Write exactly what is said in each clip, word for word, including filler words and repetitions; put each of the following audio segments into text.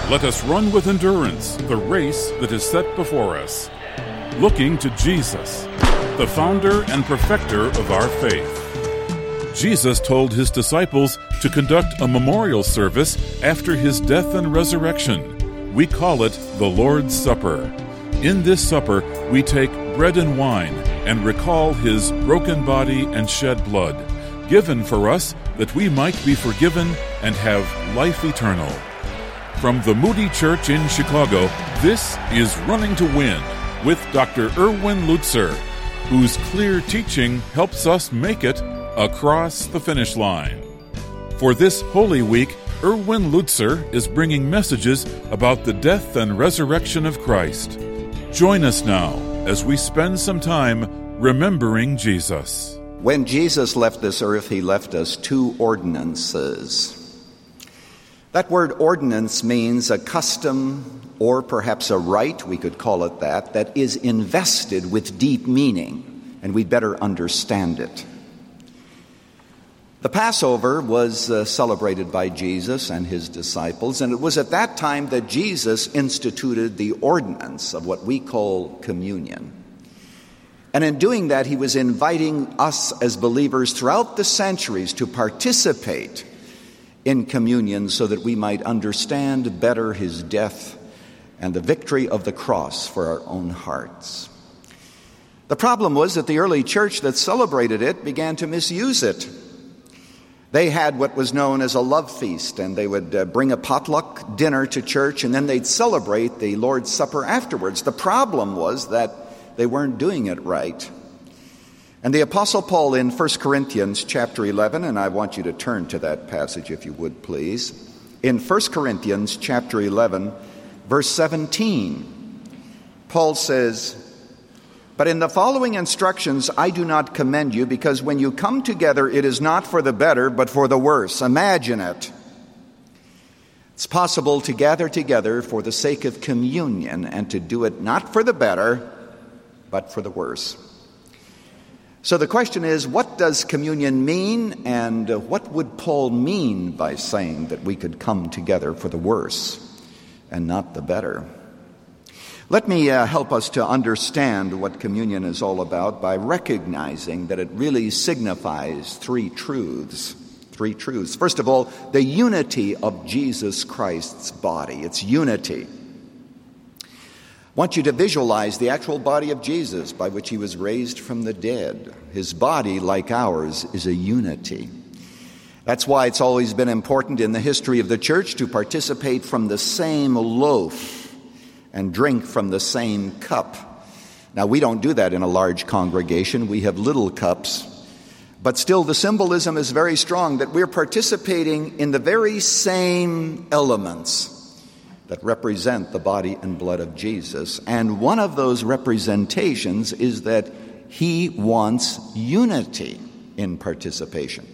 Let us run with endurance the race that is set before us, looking to Jesus, the founder and perfecter of our faith. Jesus told his disciples to conduct a memorial service after his death and resurrection. We call it the Lord's Supper. In this supper, we take bread and wine and recall his broken body and shed blood, given for us that we might be forgiven and have life eternal. From the Moody Church in Chicago, this is Running to Win with Doctor Erwin Lutzer, whose clear teaching helps us make it across the finish line. For this Holy Week, Erwin Lutzer is bringing messages about the death and resurrection of Christ. Join us now as we spend some time remembering Jesus. When Jesus left this earth, he left us two ordinances. That word ordinance means a custom or perhaps a rite, we could call it that, that is invested with deep meaning, and we'd better understand it. The Passover was uh, celebrated by Jesus and his disciples, and it was at that time that Jesus instituted the ordinance of what we call communion. And in doing that, he was inviting us as believers throughout the centuries to participate in communion so that we might understand better his death and the victory of the cross for our own hearts. The problem was that the early church that celebrated it began to misuse it. They had what was known as a love feast, and they would uh, bring a potluck dinner to church, and then they'd celebrate the Lord's Supper afterwards. The problem was that they weren't doing it right. And the Apostle Paul in First Corinthians chapter eleven, and I want you to turn to that passage if you would please. In First Corinthians chapter eleven, verse seventeen, Paul says, "But in the following instructions I do not commend you, because when you come together it is not for the better but for the worse." Imagine it. It's possible to gather together for the sake of communion and to do it not for the better but for the worse. So the question is, what does communion mean, and uh, what would Paul mean by saying that we could come together for the worse and not the better? Let me uh, help us to understand what communion is all about by recognizing that it really signifies three truths. Three truths. First of all, the unity of Jesus Christ's body. It's unity. I want you to visualize the actual body of Jesus by which he was raised from the dead. His body, like ours, is a unity. That's why it's always been important in the history of the church to participate from the same loaf and drink from the same cup. Now, we don't do that in a large congregation. We have little cups. But still, the symbolism is very strong that we're participating in the very same elements that represent the body and blood of Jesus. And one of those representations is that he wants unity in participation.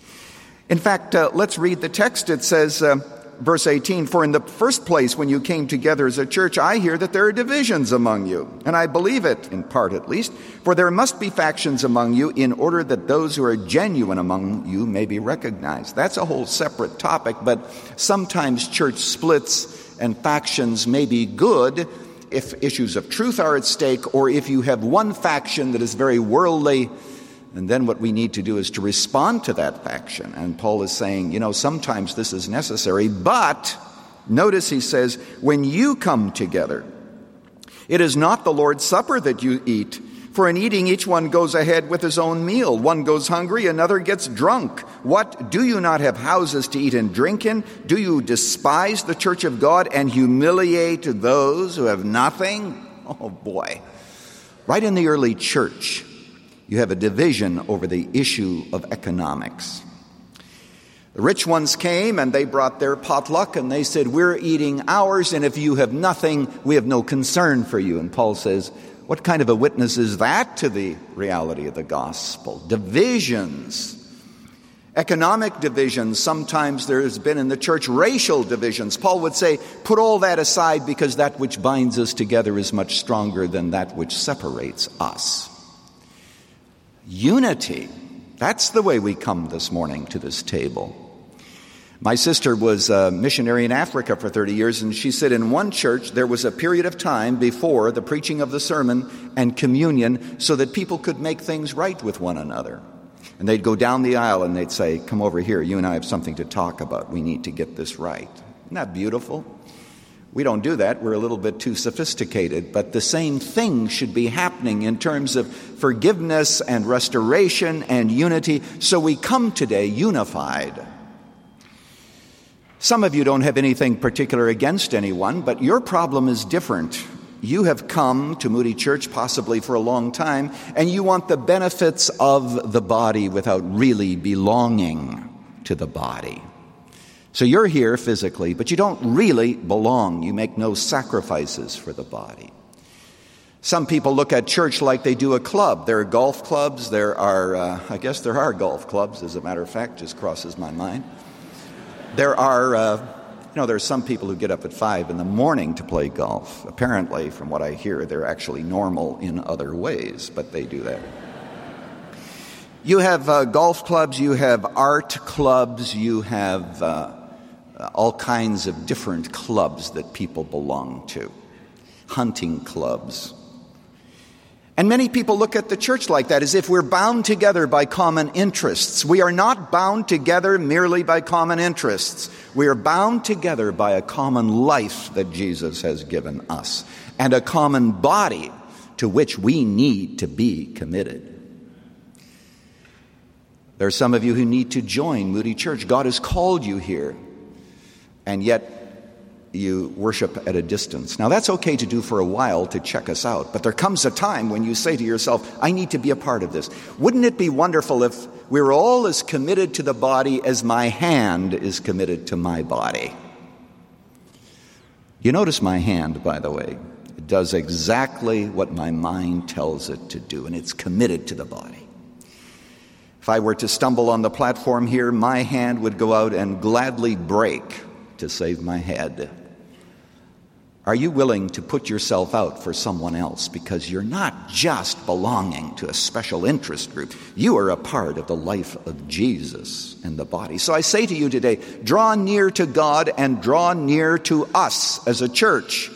In fact, uh, let's read the text. It says, uh, verse eighteen, "For in the first place, when you came together as a church, I hear that there are divisions among you. And I believe it, in part at least, for there must be factions among you in order that those who are genuine among you may be recognized." That's a whole separate topic, but sometimes church splits and factions may be good if issues of truth are at stake, or if you have one faction that is very worldly, and then what we need to do is to respond to that faction. And Paul is saying, you know, sometimes this is necessary, but notice he says, when you come together, it is not the Lord's Supper that you eat. For in eating, each one goes ahead with his own meal. One goes hungry, another gets drunk. What? Do you not have houses to eat and drink in? Do you despise the church of God and humiliate those who have nothing? Oh, boy. Right in the early church, you have a division over the issue of economics. The rich ones came and they brought their potluck and they said, "We're eating ours, and if you have nothing, we have no concern for you." And Paul says, what kind of a witness is that to the reality of the gospel? Divisions. Economic divisions. Sometimes there has been in the church racial divisions. Paul would say, put all that aside, because that which binds us together is much stronger than that which separates us. Unity. That's the way we come this morning to this table. My sister was a missionary in Africa for thirty years, and she said in one church there was a period of time before the preaching of the sermon and communion so that people could make things right with one another. And they'd go down the aisle and they'd say, "Come over here, you and I have something to talk about. We need to get this right." Isn't that beautiful? We don't do that. We're a little bit too sophisticated. But the same thing should be happening in terms of forgiveness and restoration and unity. So we come today unified. Some of you don't have anything particular against anyone, but your problem is different. You have come to Moody Church possibly for a long time, and you want the benefits of the body without really belonging to the body. So you're here physically, but you don't really belong. You make no sacrifices for the body. Some people look at church like they do a club. There are golf clubs. There are, uh, I guess there are golf clubs, as a matter of fact, just crosses my mind. There are, uh, you know, there are some people who get up at five in the morning to play golf. Apparently, from what I hear, they're actually normal in other ways, but they do that. You have uh, golf clubs, you have art clubs, you have uh, all kinds of different clubs that people belong to. Hunting clubs. And many people look at the church like that, as if we're bound together by common interests. We are not bound together merely by common interests. We are bound together by a common life that Jesus has given us, and a common body to which we need to be committed. There are some of you who need to join Moody Church. God has called you here, and yet you worship at a distance. Now, that's okay to do for a while to check us out, but there comes a time when you say to yourself, I need to be a part of this. Wouldn't it be wonderful if we were all as committed to the body as my hand is committed to my body? You notice my hand, by the way. It does exactly what my mind tells it to do, and it's committed to the body. If I were to stumble on the platform here, my hand would go out and gladly break to save my head. Are you willing to put yourself out for someone else? Because you're not just belonging to a special interest group. You are a part of the life of Jesus and the body. So I say to you today, draw near to God and draw near to us as a church.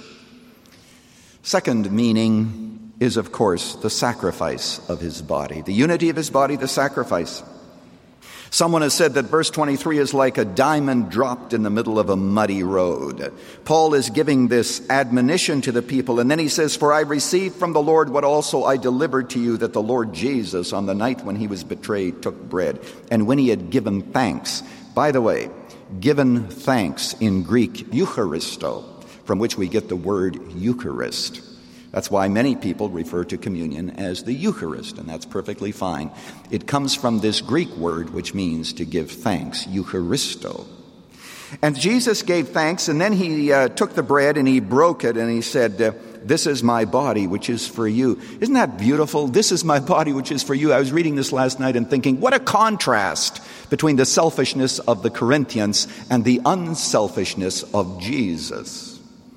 Second meaning is, of course, the sacrifice of his body. The unity of his body, the sacrifice. Someone has said that verse twenty-three is like a diamond dropped in the middle of a muddy road. Paul is giving this admonition to the people, and then he says, "For I received from the Lord what also I delivered to you, that the Lord Jesus, on the night when he was betrayed, took bread, and when he had given thanks." By the way, given thanks in Greek, eucharisto, from which we get the word Eucharist. That's why many people refer to communion as the Eucharist, and that's perfectly fine. It comes from this Greek word which means to give thanks, Eucharisto. And Jesus gave thanks, and then he uh, took the bread and he broke it, and he said, uh, "This is my body, which is for you." Isn't that beautiful? This is my body, which is for you. I was reading this last night and thinking, what a contrast between the selfishness of the Corinthians and the unselfishness of Jesus.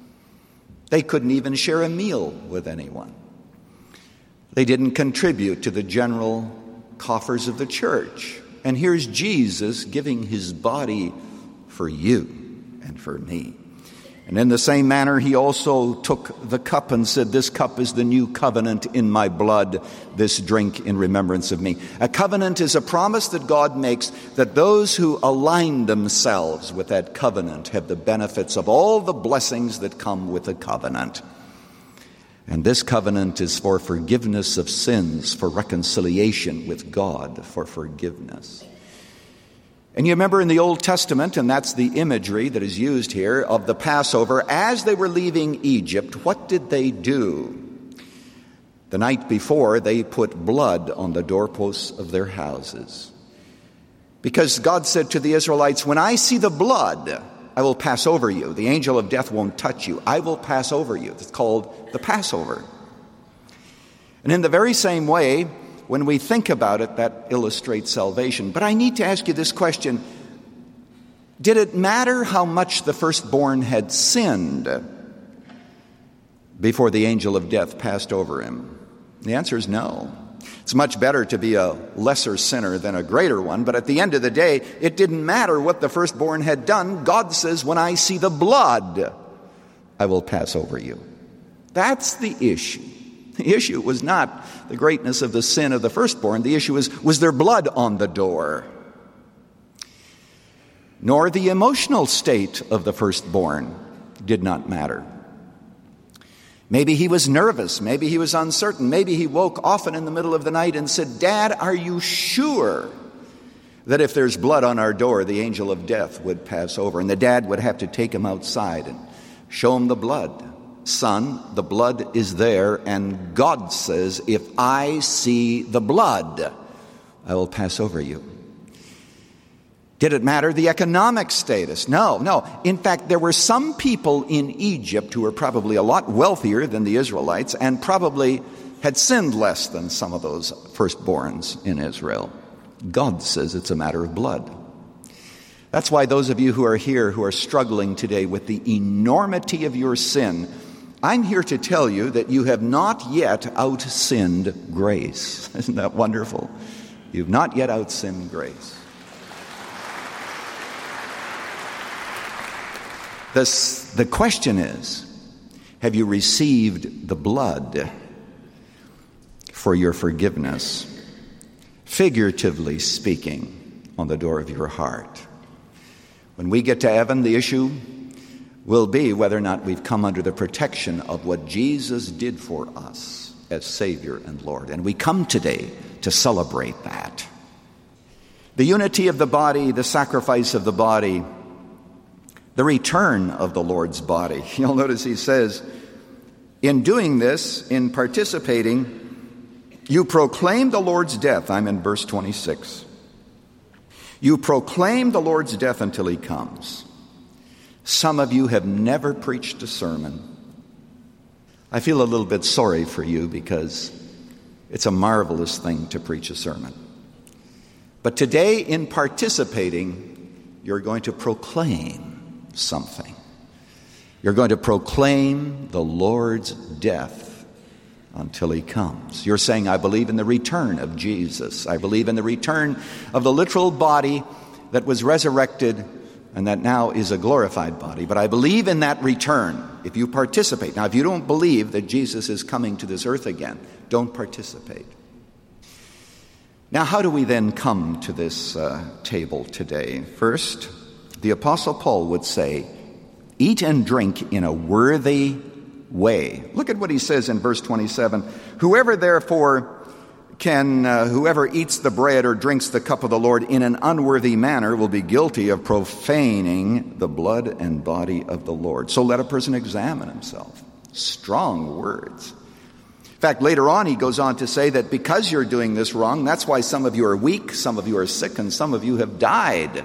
They couldn't even share a meal with anyone. They didn't contribute to the general coffers of the church. And here's Jesus giving his body for you and for me. And in the same manner, he also took the cup and said, "This cup is the new covenant in my blood. This drink in remembrance of me." A covenant is a promise that God makes that those who align themselves with that covenant have the benefits of all the blessings that come with a covenant. And this covenant is for forgiveness of sins, for reconciliation with God, for forgiveness. And you remember in the Old Testament, and that's the imagery that is used here, of the Passover, as they were leaving Egypt, what did they do? The night before, they put blood on the doorposts of their houses. Because God said to the Israelites, "When I see the blood, I will pass over you. The angel of death won't touch you. I will pass over you." It's called the Passover. And in the very same way, when we think about it, that illustrates salvation. But I need to ask you this question. Did it matter how much the firstborn had sinned before the angel of death passed over him? The answer is no. It's much better to be a lesser sinner than a greater one, but at the end of the day, it didn't matter what the firstborn had done. God says, when I see the blood, I will pass over you. That's the issue. The issue was not the greatness of the sin of the firstborn. The issue was, was there blood on the door? Nor the emotional state of the firstborn did not matter. Maybe he was nervous. Maybe he was uncertain. Maybe he woke often in the middle of the night and said, Dad, are you sure that if there's blood on our door, the angel of death would pass over? And the dad would have to take him outside and show him the blood. Son, the blood is there, and God says, if I see the blood, I will pass over you. Did it matter the economic status? No, no. In fact, there were some people in Egypt who were probably a lot wealthier than the Israelites and probably had sinned less than some of those firstborns in Israel. God says it's a matter of blood. That's why those of you who are here who are struggling today with the enormity of your sin, I'm here to tell you that you have not yet outsinned grace. Isn't that wonderful? You've not yet outsinned grace. This, the question is, have you received the blood for your forgiveness, figuratively speaking, on the door of your heart? When we get to heaven, the issue will be whether or not we've come under the protection of what Jesus did for us as Savior and Lord. And we come today to celebrate that. The unity of the body, the sacrifice of the body, the return of the Lord's body. You'll notice he says, in doing this, in participating, you proclaim the Lord's death. I'm in verse twenty-six. You proclaim the Lord's death until he comes. Some of you have never preached a sermon. I feel a little bit sorry for you because it's a marvelous thing to preach a sermon. But today, in participating, you're going to proclaim something. You're going to proclaim the Lord's death until he comes. You're saying, I believe in the return of Jesus. I believe in the return of the literal body that was resurrected and that now is a glorified body. But I believe in that return if you participate. Now, if you don't believe that Jesus is coming to this earth again, don't participate. Now, how do we then come to this uh, table today? First, the Apostle Paul would say, eat and drink in a worthy way. Look at what he says in verse twenty-seven. Whoever therefore can, uh, whoever eats the bread or drinks the cup of the Lord in an unworthy manner will be guilty of profaning the blood and body of the Lord. So let a person examine himself. Strong words. In fact, later on he goes on to say that because you're doing this wrong, that's why some of you are weak, some of you are sick, and some of you have died.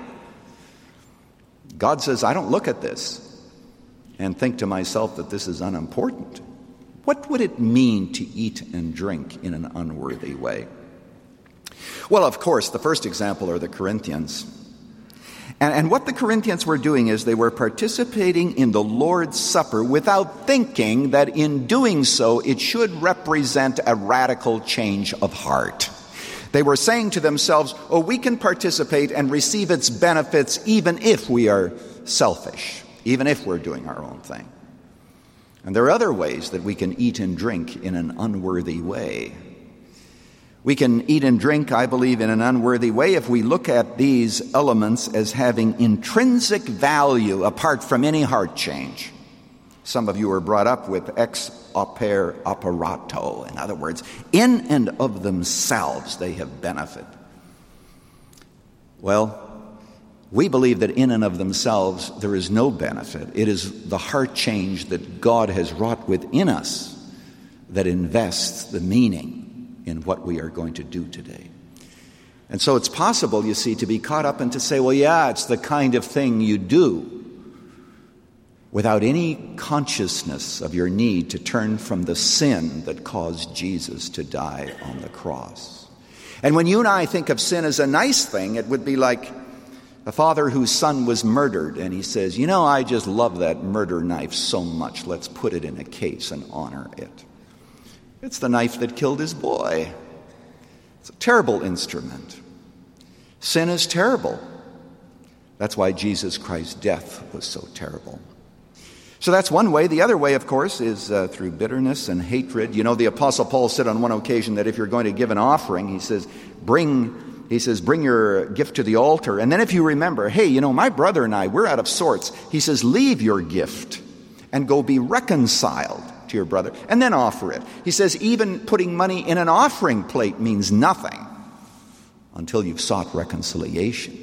God says, I don't look at this and think to myself that this is unimportant. What would it mean to eat and drink in an unworthy way? Well, of course, the first example are the Corinthians. And, and what the Corinthians were doing is they were participating in the Lord's Supper without thinking that in doing so it should represent a radical change of heart. They were saying to themselves, oh, we can participate and receive its benefits even if we are selfish, even if we're doing our own thing. And there are other ways that we can eat and drink in an unworthy way. We can eat and drink, I believe, in an unworthy way if we look at these elements as having intrinsic value apart from any heart change. Some of you were brought up with ex opere operato. In other words, in and of themselves they have benefit. Well, we believe that in and of themselves there is no benefit. It is the heart change that God has wrought within us that invests the meaning in what we are going to do today. And so it's possible, you see, to be caught up and to say, well, yeah, it's the kind of thing you do, without any consciousness of your need to turn from the sin that caused Jesus to die on the cross. And when you and I think of sin as a nice thing, it would be like a father whose son was murdered, and he says, you know, I just love that murder knife so much, let's put it in a case and honor it. It's the knife that killed his boy. It's a terrible instrument. Sin is terrible. That's why Jesus Christ's death was so terrible. So that's one way. The other way, of course, is uh, through bitterness and hatred. You know, the Apostle Paul said on one occasion that if you're going to give an offering, he says, bring, he says, bring your gift to the altar. And then if you remember, hey, you know, my brother and I, we're out of sorts. He says, leave your gift and go be reconciled to your brother, and then offer it. He says, even putting money in an offering plate means nothing until you've sought reconciliation.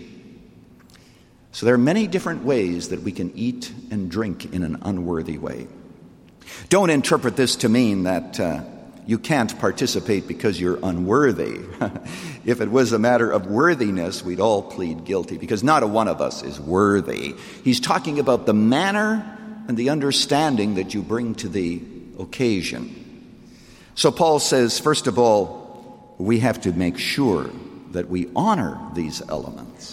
So there are many different ways that we can eat and drink in an unworthy way. Don't interpret this to mean that uh, you can't participate because you're unworthy. If it was a matter of worthiness, we'd all plead guilty, because not a one of us is worthy. He's talking about the manner and the understanding that you bring to the occasion. So Paul says, first of all, we have to make sure that we honor these elements.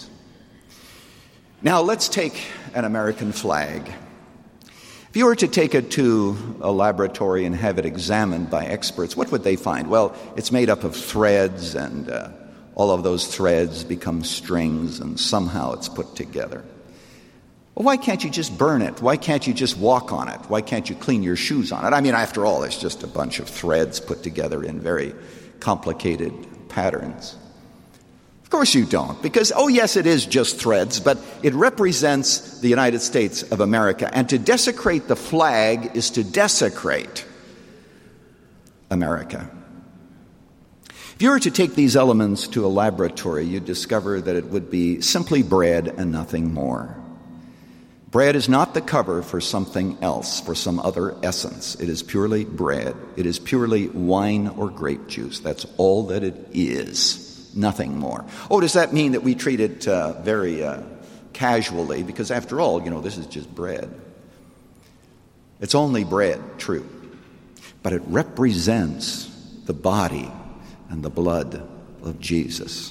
Now, let's take an American flag. If you were to take it to a laboratory and have it examined by experts, what would they find? Well, it's made up of threads, and uh, all of those threads become strings, and somehow it's put together. Well, why can't you just burn it? Why can't you just walk on it? Why can't you clean your shoes on it? I mean, after all, it's just a bunch of threads put together in very complicated patterns. Of course you don't, because, oh yes, it is just threads, but it represents the United States of America. And to desecrate the flag is to desecrate America. If you were to take these elements to a laboratory, you'd discover that it would be simply bread and nothing more. Bread is not the cover for something else, for some other essence. It is purely bread. It is purely wine or grape juice. That's all that it is. Nothing more. Oh, does that mean that we treat it uh, very uh, casually? Because after all, you know, this is just bread. It's only bread, true. But it represents the body and the blood of Jesus.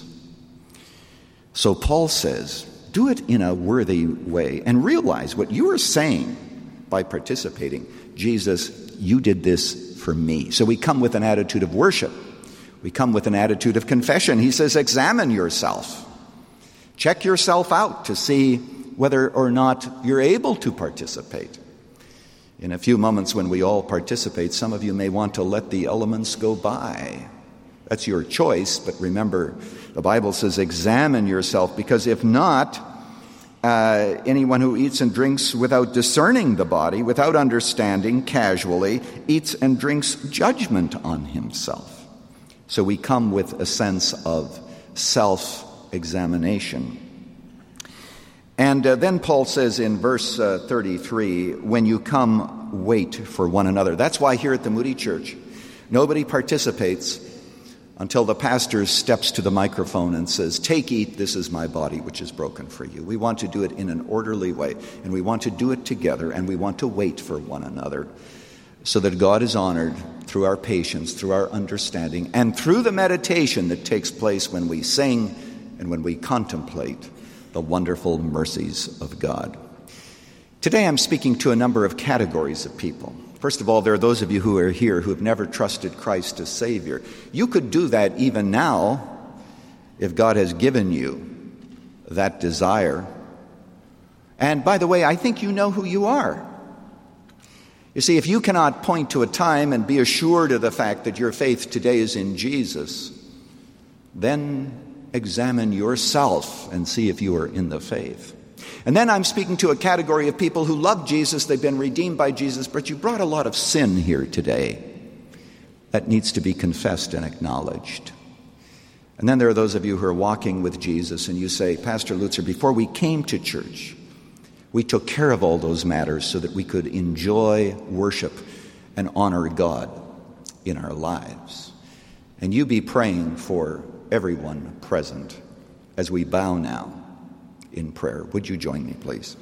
So Paul says, do it in a worthy way and realize what you are saying by participating. Jesus, you did this for me. So we come with an attitude of worship. We come with an attitude of confession. He says, examine yourself. Check yourself out to see whether or not you're able to participate. In a few moments when we all participate, some of you may want to let the elements go by. That's your choice, but remember, the Bible says examine yourself, because if not, uh, anyone who eats and drinks without discerning the body, without understanding, casually, eats and drinks judgment on himself. So we come with a sense of self-examination. And uh, then Paul says in verse uh, thirty-three, when you come, wait for one another. That's why here at the Moody Church, nobody participates until the pastor steps to the microphone and says, take, eat, this is my body, which is broken for you. We want to do it in an orderly way, and we want to do it together, and we want to wait for one another, so that God is honored through our patience, through our understanding, and through the meditation that takes place when we sing and when we contemplate the wonderful mercies of God. Today I'm speaking to a number of categories of people. First of all, there are those of you who are here who have never trusted Christ as Savior. You could do that even now if God has given you that desire. And by the way, I think you know who you are. You see, if you cannot point to a time and be assured of the fact that your faith today is in Jesus, then examine yourself and see if you are in the faith. And then I'm speaking to a category of people who love Jesus, they've been redeemed by Jesus, but you brought a lot of sin here today that needs to be confessed and acknowledged. And then there are those of you who are walking with Jesus and you say, Pastor Lutzer, before we came to church, we took care of all those matters so that we could enjoy worship and honor God in our lives. And you be praying for everyone present as we bow now in prayer. Would you join me, please?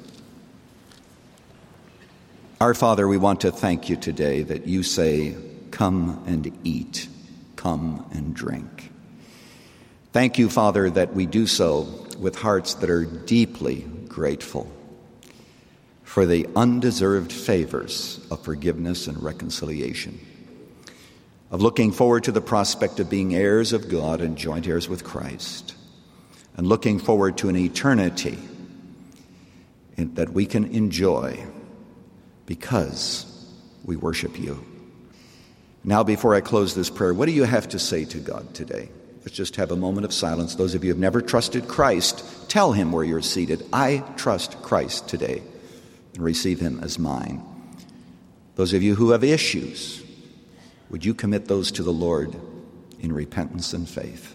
Our Father, we want to thank you today that you say, come and eat, come and drink. Thank you, Father, that we do so with hearts that are deeply grateful for the undeserved favors of forgiveness and reconciliation. of looking forward to the prospect of being heirs of God and joint heirs with Christ, and looking forward to an eternity in, that we can enjoy because we worship you. Now, before I close this prayer, what do you have to say to God today? Let's just have a moment of silence. Those of you who have never trusted Christ, tell him where you're seated, I trust Christ today, and receive him as mine. Those of you who have issues, would you commit those to the Lord in repentance and faith?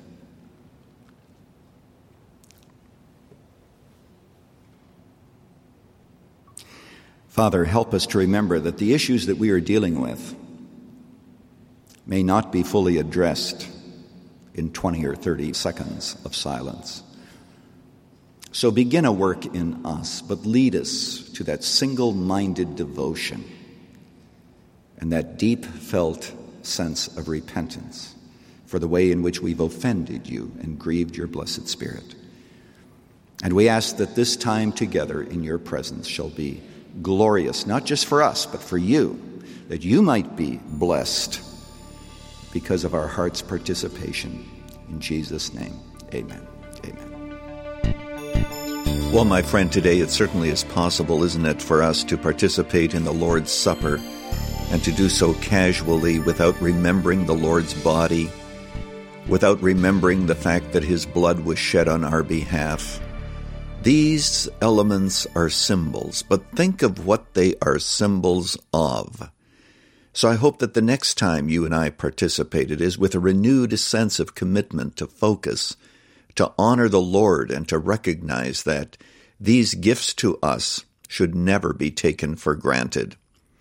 Father, help us to remember that the issues that we are dealing with may not be fully addressed in twenty or thirty seconds of silence. So begin a work in us, but lead us to that single-minded devotion and that deep-felt sense of repentance for the way in which we've offended you and grieved your blessed Spirit. And we ask that this time together in your presence shall be glorious, not just for us, but for you, that you might be blessed because of our heart's participation. In Jesus' name, amen. Amen. Well, my friend, today it certainly is possible, isn't it, for us to participate in the Lord's Supper and to do so casually without remembering the Lord's body, without remembering the fact that his blood was shed on our behalf. These elements are symbols, but think of what they are symbols of. So I hope that the next time you and I participated is with a renewed sense of commitment to focus, to honor the Lord, and to recognize that these gifts to us should never be taken for granted.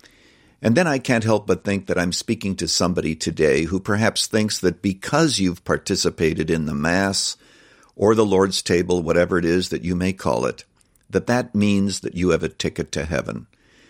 And then I can't help but think that I'm speaking to somebody today who perhaps thinks that because you've participated in the Mass or the Lord's table, whatever it is that you may call it, that that means that you have a ticket to heaven.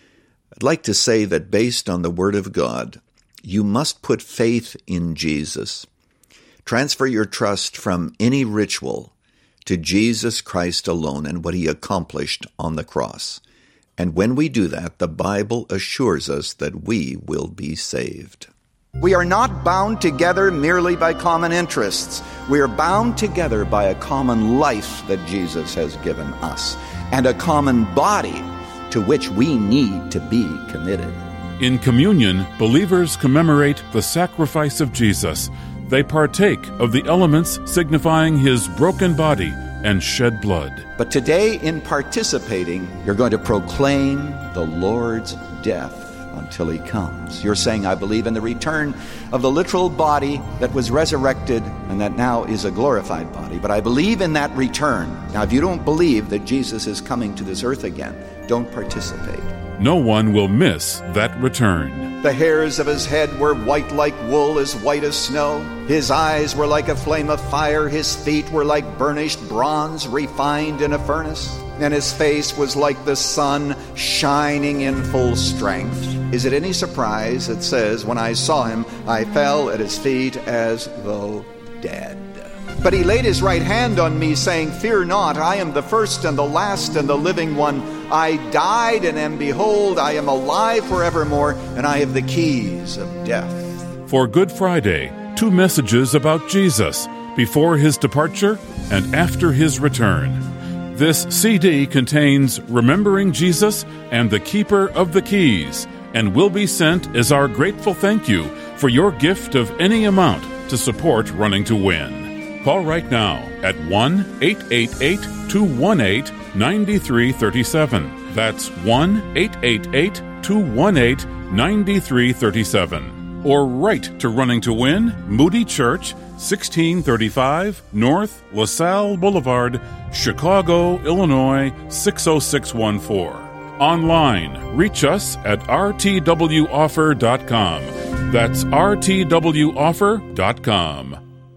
I'd like to say that based on the Word of God, you must put faith in Jesus. Transfer your trust from any ritual to Jesus Christ alone and what he accomplished on the cross. And when we do that, the Bible assures us that we will be saved. We are not bound together merely by common interests. We are bound together by a common life that Jesus has given us, and a common body to which we need to be committed. In communion, believers commemorate the sacrifice of Jesus. They partake of the elements signifying his broken body and shed blood. But today, in participating, you're going to proclaim the Lord's death until he comes. You're saying, I believe in the return of the literal body that was resurrected and that now is a glorified body. But I believe in that return. Now, if you don't believe that Jesus is coming to this earth again, don't participate. No one will miss that return. The hairs of his head were white like wool, as white as snow. His eyes were like a flame of fire. His feet were like burnished bronze refined in a furnace. And his face was like the sun shining in full strength. Is it any surprise it says, when I saw him, I fell at his feet as though dead. But he laid his right hand on me, saying, Fear not, I am the first and the last and the living one. I died, and am behold, I am alive forevermore, and I have the keys of death. For Good Friday, two messages about Jesus, before his departure and after his return. This C D contains Remembering Jesus and the Keeper of the Keys, and will be sent as our grateful thank you for your gift of any amount to support Running to Win. Call right now at one eight eight eight, two one eight, nine three three seven. That's one eight eight eight, two one eight, nine three three seven. Or write to Running to Win, Moody Church, sixteen thirty-five North LaSalle Boulevard, Chicago, Illinois, six oh six one four. Online, reach us at r t w offer dot com. That's r t w offer dot com.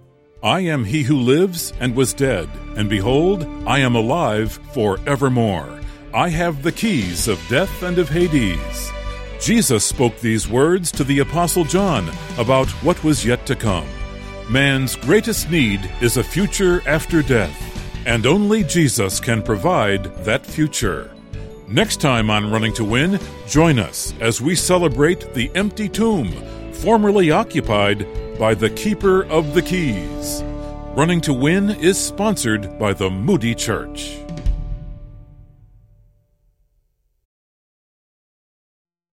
I am he who lives and was dead, and behold, I am alive forevermore. I have the keys of death and of Hades. Jesus spoke these words to the Apostle John about what was yet to come. Man's greatest need is a future after death, and only Jesus can provide that future. Next time on Running to Win, join us as we celebrate the empty tomb, formerly occupied by the Keeper of the Keys. Running to Win is sponsored by the Moody Church.